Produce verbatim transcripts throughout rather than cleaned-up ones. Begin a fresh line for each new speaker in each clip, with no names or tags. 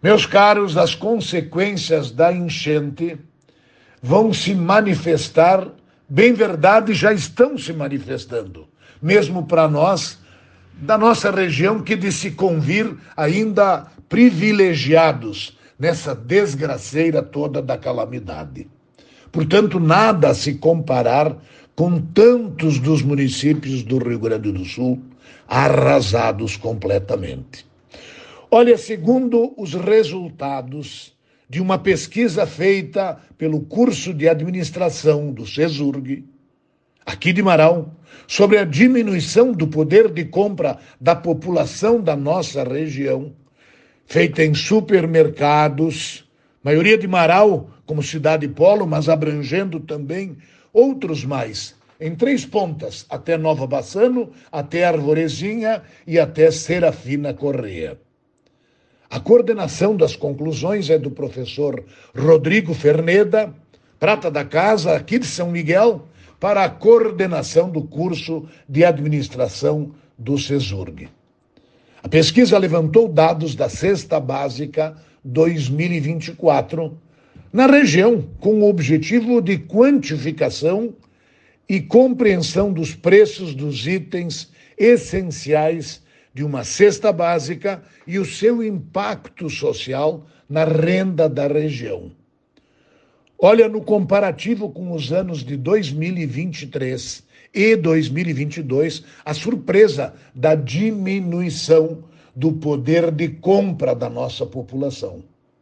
Meus caros, as consequências da enchente vão se manifestar, bem verdade, já estão se manifestando, mesmo para nós, da nossa região, que de se convir ainda privilegiados nessa desgraceira toda da calamidade. Portanto, nada a se comparar com tantos dos municípios do Rio Grande do Sul arrasados completamente. Olha, segundo os resultados de uma pesquisa feita pelo curso de administração do CESURG, aqui de Marau, sobre a diminuição do poder de compra da população da nossa região, feita em supermercados, maioria de Marau como cidade polo, mas abrangendo também outros mais, em três pontas, até Nova Bassano, até Arvorezinha e até Serafina Corrêa. A coordenação das conclusões é do professor Rodrigo Ferneda, prata da casa, aqui de São Miguel, para a coordenação do curso de administração do CESURG. A pesquisa levantou dados da Cesta Básica dois mil e vinte e quatro na região, com o objetivo de quantificação e compreensão dos preços dos itens essenciais de uma cesta básica e o seu impacto social na renda da região. Olha, no comparativo com os anos de dois mil e vinte e três e dois mil e vinte e dois, a surpresa da diminuição do poder de compra da nossa população.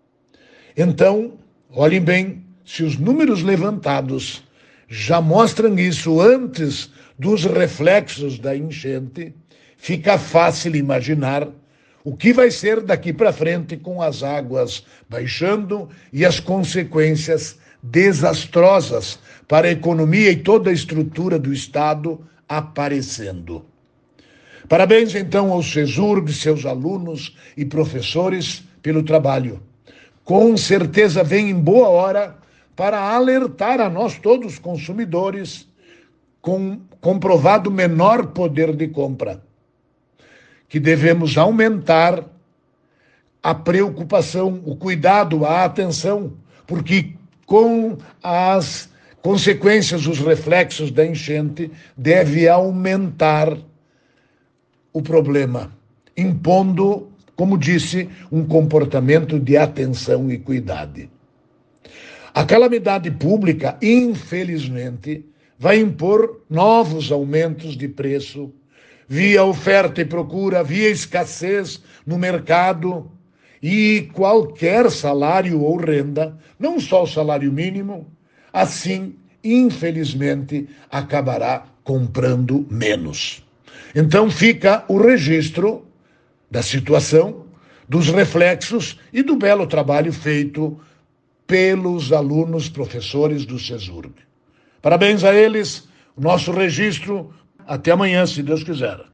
Então, olhem bem, se os números levantados já mostram isso antes dos reflexos da enchente, fica fácil imaginar o que vai ser daqui para frente com as águas baixando e as consequências desastrosas para a economia e toda a estrutura do Estado aparecendo. Parabéns, então, ao CESURG, seus alunos e professores pelo trabalho. Com certeza vem em boa hora para alertar a nós todos, consumidores, com comprovado menor poder de compra, que devemos aumentar a preocupação, o cuidado, a atenção, porque com as consequências, os reflexos da enchente, deve aumentar o problema, impondo, como disse, um comportamento de atenção e cuidado. A calamidade pública, infelizmente, vai impor novos aumentos de preço, via oferta e procura, via escassez no mercado, e qualquer salário ou renda, não só o salário mínimo, assim, infelizmente, acabará comprando menos. Então fica o registro da situação, dos reflexos e do belo trabalho feito pelos alunos, professores do CESURG. Parabéns a eles, nosso registro. Até amanhã, se Deus quiser.